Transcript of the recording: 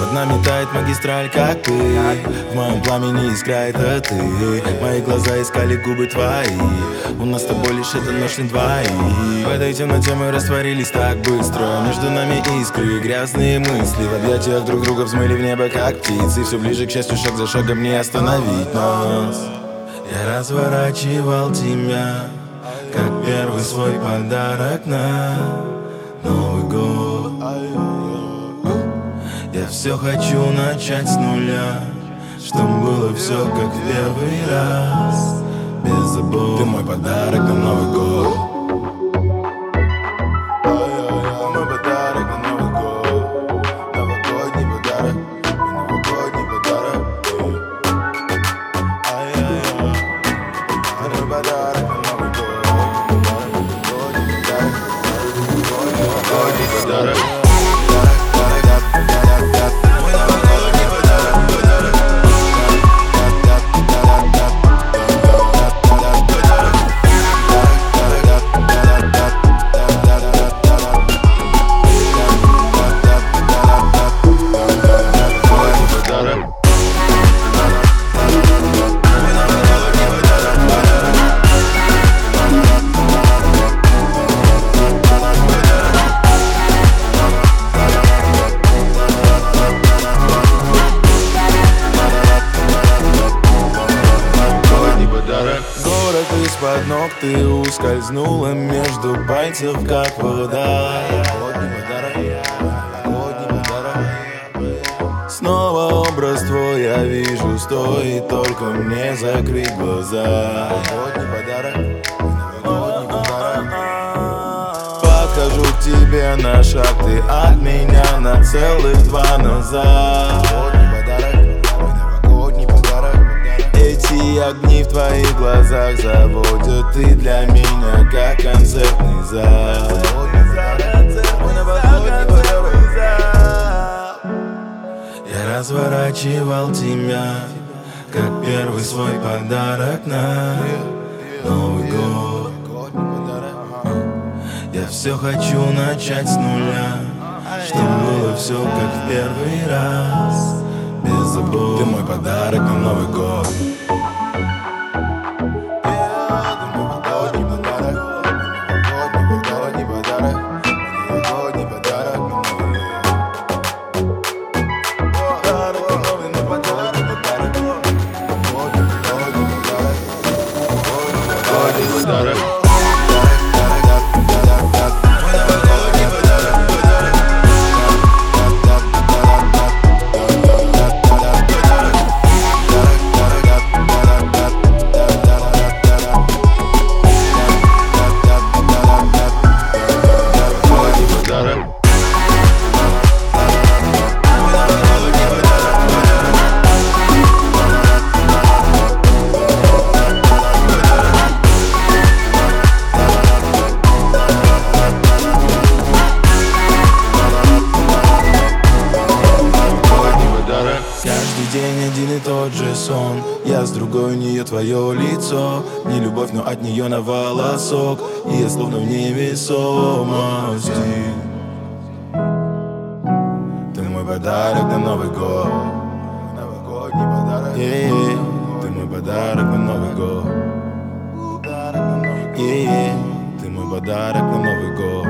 Над нами тает магистраль, как ты. В моем пламени искра, это ты. Мои глаза искали губы твои. У нас с тобой лишь эта ночь на двоих. В этой темноте мы растворились так быстро. Между нами искры, грязные мысли. В объятиях друг друга взмыли в небо, как птицы. Все ближе, к счастью, шаг за шагом не остановить нас. Я разворачивал тебя, как первый свой подарок на Новый год. Я все хочу начать с нуля, чтоб было все как в первый раз, без забот. Ты мой подарок на Новый год. Мой подарок на Новый год. Новогодний подарок. Новогодний подарок. Мой подарок на Новый год. Новогодний подарок. Новогодний подарок. Город из-под ног, ты ускользнула между пальцев, как вода. Снова образ твой я вижу, стоит только мне закрыть глаза. Подхожу к тебе на шаг, ты от меня на целых два назад. Эти огни в твоих глазах заводят, ты для меня как концертный зал. Я разворачивал тебя, как первый свой подарок на Новый год. Я все хочу начать с нуля, чтоб было все как в первый раз, без забот. Ты мой подарок на Новый год. День один и тот же сон. Я с другой, у нее твое лицо. Не любовь, но от нее на волосок. И я словно в невесомости. Ты мой подарок на Новый год. Новогодний подарок. Ты мой подарок на Новый год. Ты мой подарок на Новый год.